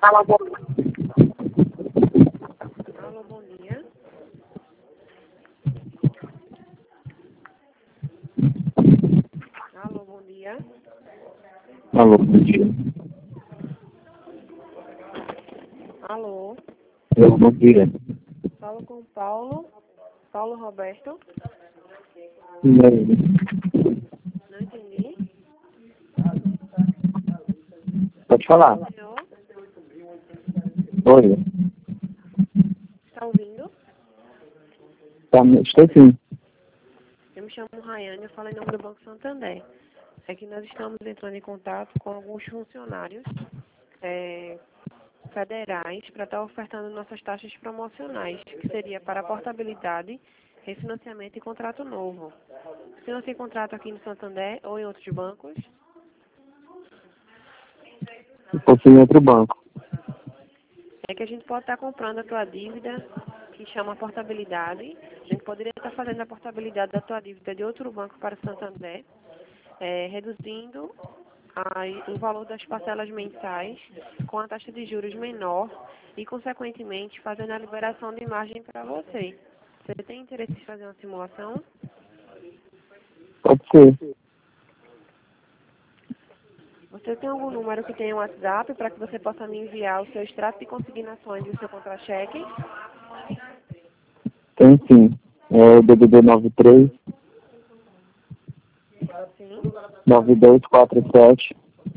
Alô, bom dia. Alô, bom dia. Alô, bom dia. Alô. Alô, bom dia. Falo com o Paulo. Paulo Roberto. E aí? Não entendi. Pode falar. Senhor, Oi. está ouvindo? Estou sim. Eu me chamo Rayane, eu falo em nome do Banco Santander. É que nós estamos entrando em contato com alguns funcionários federais para estar ofertando nossas taxas promocionais, que seria para portabilidade, refinanciamento e contrato novo. Se não tem contrato aqui no Santander ou em outros bancos, Eu fosse em outro banco. é que a gente pode estar comprando a tua dívida, que chama portabilidade. A gente poderia estar fazendo a portabilidade da tua dívida de outro banco para o Santander, reduzindo o valor das parcelas mensais com a taxa de juros menor e, consequentemente, fazendo a liberação de margem para você. Você tem interesse em fazer uma simulação? Pode ser. Você tem algum número que tenha um WhatsApp para que você possa me enviar o seu extrato de consignações e o seu contra-cheque? Tem sim. É o DDD 93 Sim. 9247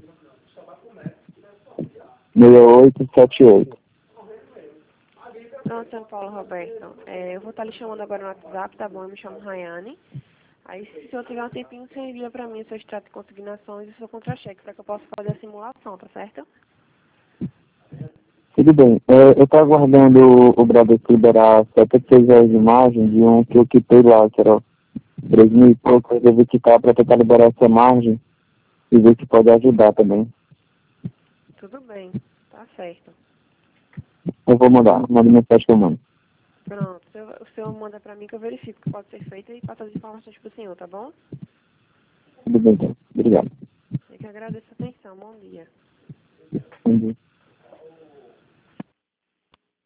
6878. Pronto, São Paulo Roberto. Eu vou estar lhe chamando agora no WhatsApp, tá bom? Eu me chamo Rayane. Aí, se eu tiver um tempinho, você envia para mim o seu extrato de consignações e o seu contra-cheque para que eu possa fazer a simulação, tá certo? Tudo bem. Eu estou aguardando o Bradesco liberar 76 reais de margem de um que eu quitei lá, que era 3 mil e pouco. Eu devo quitar para tentar liberar essa margem e ver se pode ajudar também. Tudo bem, tá certo. Eu vou mandar. Manda mensagem que eu mando. Pronto, o senhor manda para mim que eu verifico o que pode ser feito e passo as informações para o senhor, tá bom? Tudo bem, então. Obrigado. Eu que agradeço a atenção. Bom dia. Bom dia.